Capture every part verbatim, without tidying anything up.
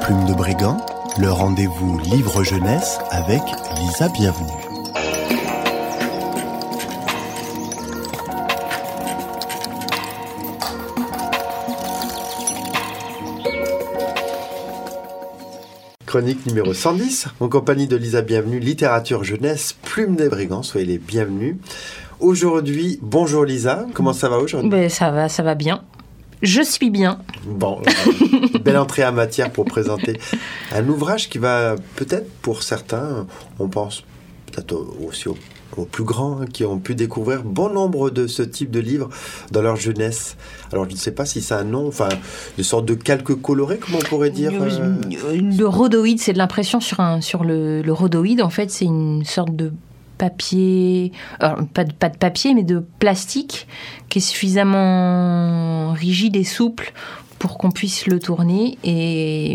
Plume de Brigand, le rendez-vous livre jeunesse avec Lisa Bienvenue. Chronique numéro cent dix, en compagnie de Lisa Bienvenue, littérature jeunesse, Plume des Brigands, soyez les bienvenus. Aujourd'hui, bonjour Lisa, comment ça va aujourd'hui ? Ben, ça va, ça va bien. Je suis bien. Bon, euh, belle entrée en matière pour présenter un ouvrage qui va peut-être pour certains, on pense peut-être aussi aux, aux plus grands, hein, qui ont pu découvrir bon nombre de ce type de livres dans leur jeunesse. Alors je ne sais pas si c'est un nom, enfin, une sorte de calque coloré, comment on pourrait dire euh... Le rhodoïde, c'est de l'impression sur, un, sur le, le rhodoïde. En fait, c'est une sorte de papier, alors, pas, de, pas de papier, mais de plastique qui est suffisamment rigide et souple pour qu'on puisse le tourner et,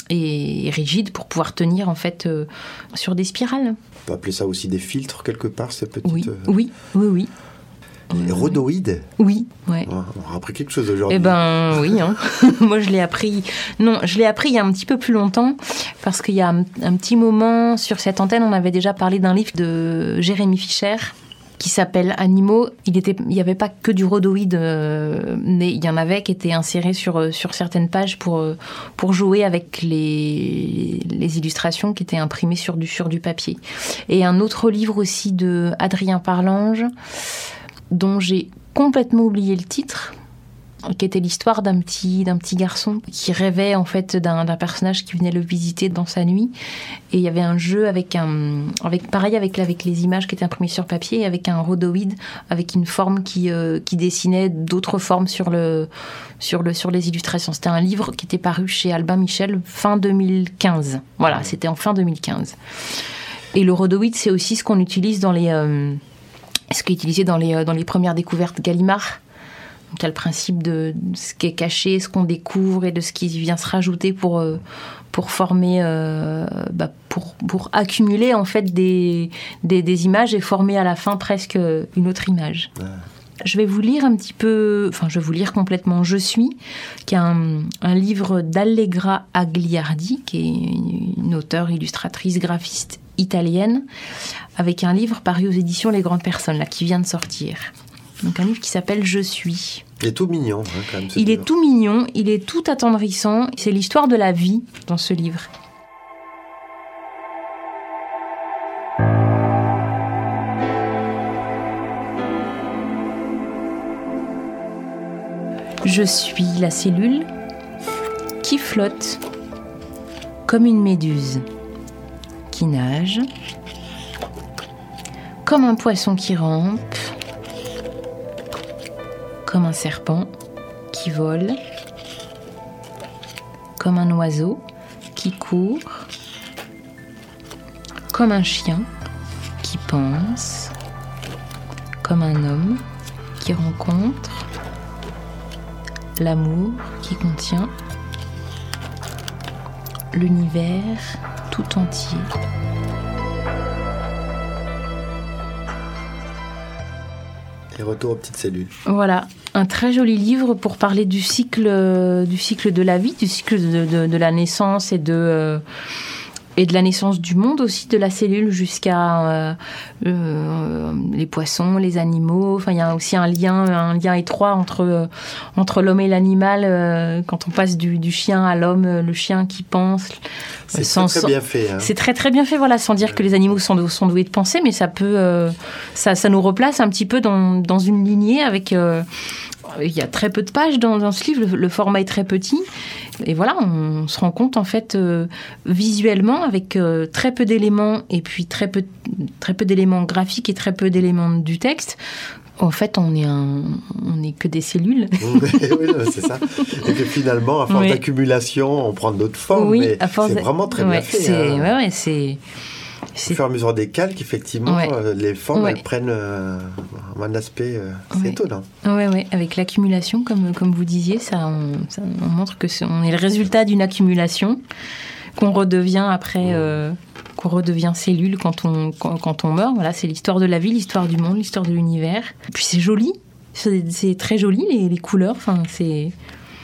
et rigide pour pouvoir tenir en fait euh, sur des spirales. On peut appeler ça aussi des filtres quelque part, ces petites... Oui, euh... oui, oui, oui. Les rhodoïdes ? Oui, ouais. On a appris quelque chose aujourd'hui. Eh ben oui, hein. Moi je l'ai appris. Non, je l'ai appris il y a un petit peu plus longtemps parce qu'il y a un, un petit moment sur cette antenne, on avait déjà parlé d'un livre de Jérémy Fischer qui s'appelle Animaux. Il était, il y avait pas que du rhodoïde, euh, mais il y en avait qui étaient insérés sur sur certaines pages pour pour jouer avec les les illustrations qui étaient imprimées sur du sur du papier. Et un autre livre aussi de Adrien Parlange, dont j'ai complètement oublié le titre, qui était l'histoire d'un petit, d'un petit garçon qui rêvait en fait d'un, d'un personnage qui venait le visiter dans sa nuit. Et il y avait un jeu avec un, avec pareil avec, avec les images qui étaient imprimées sur papier, et avec un rhodoïde avec une forme qui, euh, qui dessinait d'autres formes sur, le, sur, le, sur les illustrations. C'était un livre qui était paru chez Albin Michel fin deux mille quinze. Voilà, c'était en fin deux mille quinze. Et le rhodoïde, c'est aussi ce qu'on utilise dans les... Euh, ce qui est utilisé dans les, dans les premières découvertes Gallimard. Donc, il y a le principe de ce qui est caché, ce qu'on découvre et de ce qui vient se rajouter pour, pour former, euh, bah, pour, pour accumuler en fait des, des, des images et former à la fin presque une autre image. Ouais. Je vais vous lire un petit peu, enfin je vais vous lire complètement Je suis, qui est un, un livre d'Allegra Agliardi, qui est une auteure, illustratrice, graphiste italienne, avec un livre paru aux éditions Les Grandes Personnes, là, qui vient de sortir. Donc un livre qui s'appelle Je suis. Il est tout mignon, hein, quand même. Il livre. est tout mignon, il est tout attendrissant. C'est l'histoire de la vie dans ce livre. Je suis la cellule qui flotte comme une méduse, qui nage, comme un poisson qui rampe, comme un serpent qui vole, comme un oiseau qui court, comme un chien qui pense, comme un homme qui rencontre, l'amour qui contient l'univers tout entier. Et retour aux petites cellules. Voilà, un très joli livre pour parler du cycle, du cycle de la vie, du cycle de, de, de la naissance et de... Euh, et de la naissance du monde aussi, de la cellule jusqu'à euh, euh, les poissons, les animaux. Enfin, il y a aussi un lien, un lien étroit entre, euh, entre l'homme et l'animal. Euh, quand on passe du, du chien à l'homme, le chien qui pense. C'est sans, très, très bien fait. Hein. C'est très très bien fait, voilà, sans dire ouais. que les animaux sont, sont doués de penser, mais ça peut, euh, ça, ça nous replace un petit peu dans, dans une lignée avec... Euh, il y a très peu de pages dans, dans ce livre, le, le format est très petit. Et voilà, on se rend compte en fait euh, visuellement avec euh, très peu d'éléments et puis très peu, très peu d'éléments graphiques et très peu d'éléments du texte. En fait, on est un, on est que des cellules. oui, c'est ça. Et que finalement, à force oui. d'accumulation, on prend d'autres formes. Oui, mais à force c'est de... vraiment très ouais, bien fait. C'est, hein. ouais, ouais, c'est. C'est... Au fur et à mesure des calques, effectivement, ouais. euh, les formes ouais. elles prennent euh, un aspect euh, c'est ouais. étonnant. Oui, ouais. Avec l'accumulation, comme, comme vous disiez, ça, on, ça, on montre que c'est, on est le résultat d'une accumulation qu'on redevient après, euh, qu'on redevient cellule quand on, quand, quand on meurt. Voilà, c'est l'histoire de la vie, l'histoire du monde, l'histoire de l'univers. Et puis c'est joli, c'est, c'est très joli, les, les couleurs. Enfin, c'est...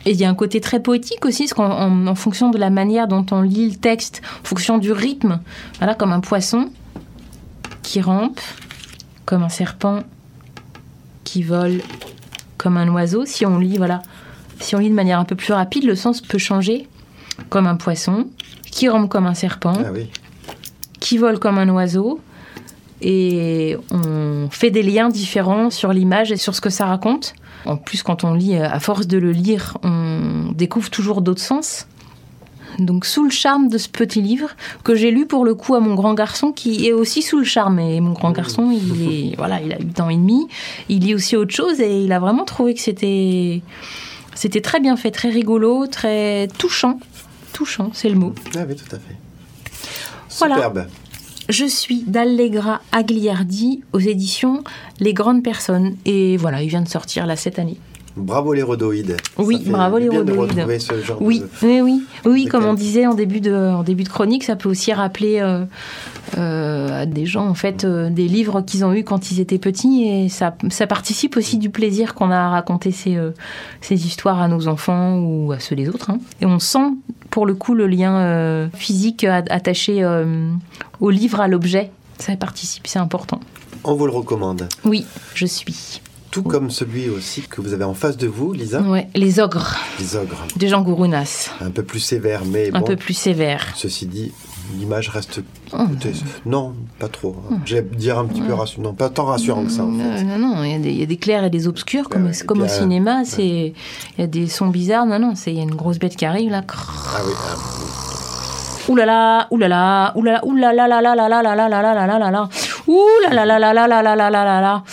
Et il y a un côté très poétique aussi, parce qu'en en, en fonction de la manière dont on lit le texte, en fonction du rythme, voilà, comme un poisson qui rampe, comme un serpent qui vole, comme un oiseau. Si on lit, voilà, si on lit de manière un peu plus rapide, le sens peut changer, comme un poisson qui rampe comme un serpent, Ah oui. qui vole comme un oiseau. Et on fait des liens différents sur l'image et sur ce que ça raconte. En plus, quand on lit, à force de le lire, on découvre toujours d'autres sens. Donc, sous le charme de ce petit livre, que j'ai lu pour le coup à mon grand garçon, qui est aussi sous le charme. Et mon grand garçon, il, est, voilà, il a huit ans et demi, il lit aussi autre chose et il a vraiment trouvé que c'était, c'était très bien fait, très rigolo, très touchant. Touchant, c'est le mot. Ah oui, tout à fait. Voilà. Superbe. Je suis d'Allegra Agliardi aux éditions Les Grandes Personnes. Et voilà, il vient de sortir là cette année. Bravo les rhodoïdes. Oui, Ça fait bravo du les bien de rhodoïdes. retrouver ce genre Oui, de... oui, oui, oui, de comme on qualité. disait en début de, en début de chronique, ça peut aussi rappeler euh, euh, à des gens en fait euh, des livres qu'ils ont eus quand ils étaient petits et ça, ça participe aussi du plaisir qu'on a à raconter ces, euh, ces histoires à nos enfants ou à ceux des autres. Hein. Et on sent pour le coup le lien euh, physique a- attaché euh, au livre, à l'objet. Ça participe, c'est important. On vous le recommande. Oui, je suis. Tout comme celui aussi que vous avez en face de vous, Lisa, Ouais, Les Ogres les ogres. de Jean Gourounas. Un peu plus sévère, mais Un bon, peu plus sévère. ceci dit, l'image reste... Oh, Non, pas trop. hein. J'allais dire un petit peu rassurant. Non, pas tant rassurant que ça, en fait. Non, non, non, il y, a des- il y a des clairs et des obscurs, comme, Ouais, comme et au puis, euh, cinéma. C'est, il y a des sons bizarres. Non, non, c'est, il y a une grosse bête qui arrive là. Ah oui, ah, Ouh là là, ouh là là, ouh là là, ouh là là là là là là là là là là là là là là. Ouh là là là là là là là là là là là.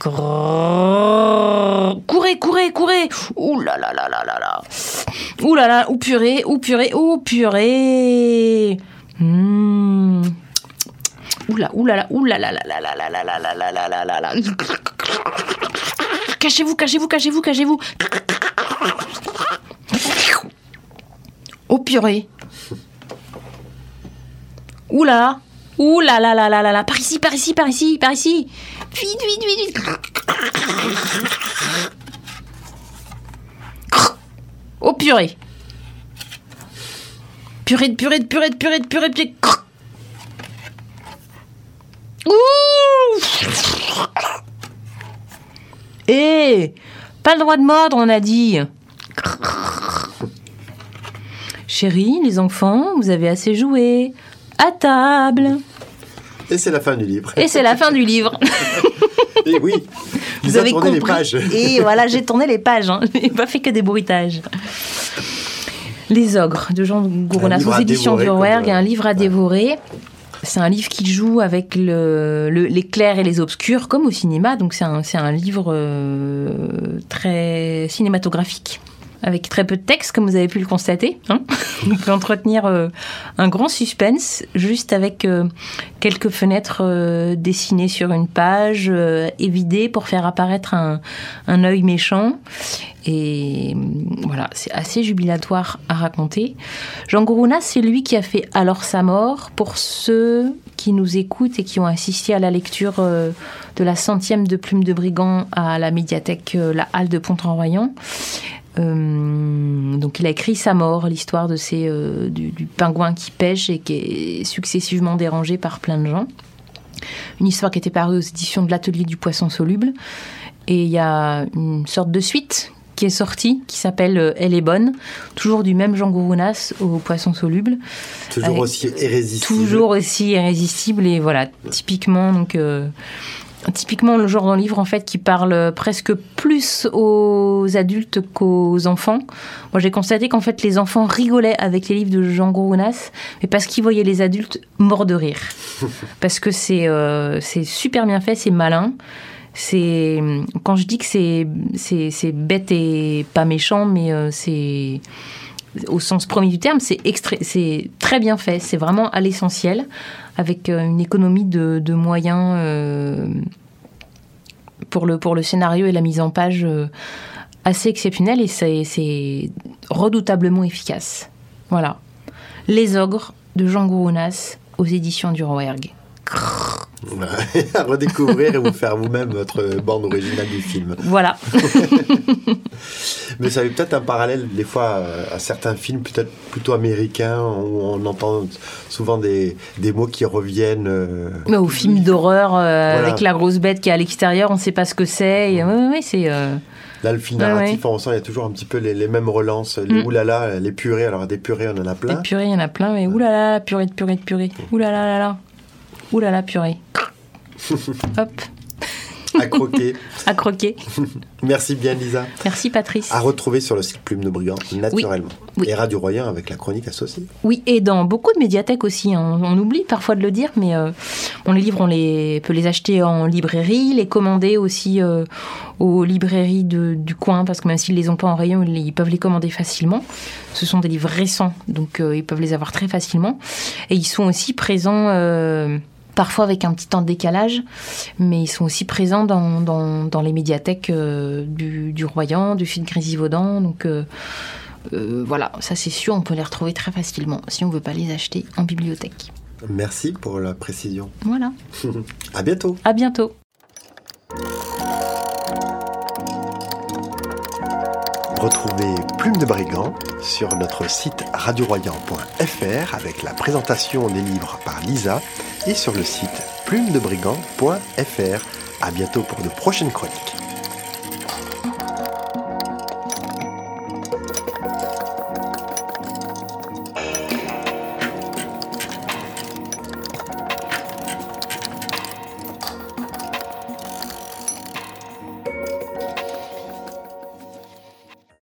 Grrrr. Courez, courez, courez. Ouh là là là là là là. Ouh là là, ouh purée, ouh purée, ouh purée. Mmh. Ouh là, ouh là là, ouh là là là là là là là là là là là là là là. Cachez-vous, cachez-vous, cachez-vous, cachez-vous. Oh purée. Ouh là là. Ouh là là là là là là. Par ici, par ici, par ici, par ici. Vite, vite, vite, vite. Oh purée. Purée de purée de purée de purée de purée de purée. Ouh. Eh, pas le droit de mordre, on a dit. Chérie, les enfants, vous avez assez joué. À table. et c'est la fin du livre. Et c'est la fin du livre. Et oui, Vous Lisa avez tourné compris. les pages. Et voilà, j'ai tourné les pages. Hein. J'ai pas fait que des bruitages. Les Ogres de Jean Un Gourounas livre aux à éditions dévorer, Durwerg, comme, euh, un livre à ouais. dévorer. C'est un livre qui joue avec le, le, les clairs et les obscurs, comme au cinéma. Donc c'est un, c'est un livre euh, très cinématographique, avec très peu de texte, comme vous avez pu le constater. Hein. On peut entretenir euh, un grand suspense, juste avec euh, quelques fenêtres euh, dessinées sur une page, euh, évidées pour faire apparaître un, un œil méchant. Et voilà, c'est assez jubilatoire à raconter. Jean Gourounas, c'est lui qui a fait Alors sa mort. Pour ceux qui nous écoutent et qui ont assisté à la lecture euh, de la centième de Plume de Brigand à la médiathèque euh, La Halle de Pont-en-Royan. Euh, donc il a écrit Sa mort, l'histoire de ces, euh, du, du pingouin qui pêche et qui est successivement dérangé par plein de gens. Une histoire qui était parue aux éditions de l'Atelier du Poisson Soluble. Et il y a une sorte de suite qui est sortie, qui s'appelle Elle est bonne, toujours du même Jean Gourounas au Poisson Soluble. Toujours Avec- aussi irrésistible. Toujours aussi irrésistible et voilà, typiquement donc euh, typiquement le genre d'un livre en fait qui parle presque plus aux adultes qu'aux enfants. Moi j'ai constaté qu'en fait les enfants rigolaient avec les livres de Jean Gourounas, mais parce qu'ils voyaient les adultes morts de rire, parce que c'est euh, c'est super bien fait, c'est malin. C'est quand je dis que c'est c'est c'est bête et pas méchant, mais euh, c'est au sens premier du terme, c'est extra- c'est très bien fait. C'est vraiment à l'essentiel, avec euh, une économie de, de moyens euh, pour le pour le scénario et la mise en page euh, assez exceptionnelle, et c'est, c'est redoutablement efficace. Voilà, Les Ogres de Jean Gourounas aux éditions Durwerg. À redécouvrir et vous faire vous-même votre bande originale du film. Voilà. Mais ça a eu peut-être un parallèle des fois à certains films peut-être plutôt américains où on entend souvent des, des mots qui reviennent. Euh... Mais aux films d'horreur euh, voilà. Avec la grosse bête qui est à l'extérieur, on ne sait pas ce que c'est. Et, oui, oui, c'est... Euh... Là, le film narratif, ouais, ouais. on sent il y a toujours un petit peu les, les mêmes relances. Les mm. oulala, les purées. Alors, des purées, on en a plein. Les purées, il y en a plein, mais oulala, purée de purée de purée. Oulala, là, là. Oulala, purée. Hop. À croquer. À croquer. Merci bien, Lisa. Merci, Patrice. À retrouver sur le site Plume de Brigand, naturellement. Oui. Oui. Et Radio Royan avec la chronique associée. Oui, et dans beaucoup de médiathèques aussi. Hein. On oublie parfois de le dire, mais euh, on les livres, on les, peut les acheter en librairie, les commander aussi euh, aux librairies de, du coin, parce que même s'ils ne les ont pas en rayon, ils, ils peuvent les commander facilement. Ce sont des livres récents, donc euh, ils peuvent les avoir très facilement. Et ils sont aussi présents... Euh, parfois avec un petit temps de décalage, mais ils sont aussi présents dans, dans, dans les médiathèques euh, du, du Royan, du Sud Grésivaudan. Donc euh, euh, voilà, ça c'est sûr, on peut les retrouver très facilement si on ne veut pas les acheter en bibliothèque. Merci pour la précision. Voilà. À bientôt. À bientôt. Retrouvez Plume de Brigand sur notre site radio royan point f r avec la présentation des livres par Lisa et sur le site plume de brigand point f r. À bientôt pour de prochaines chroniques.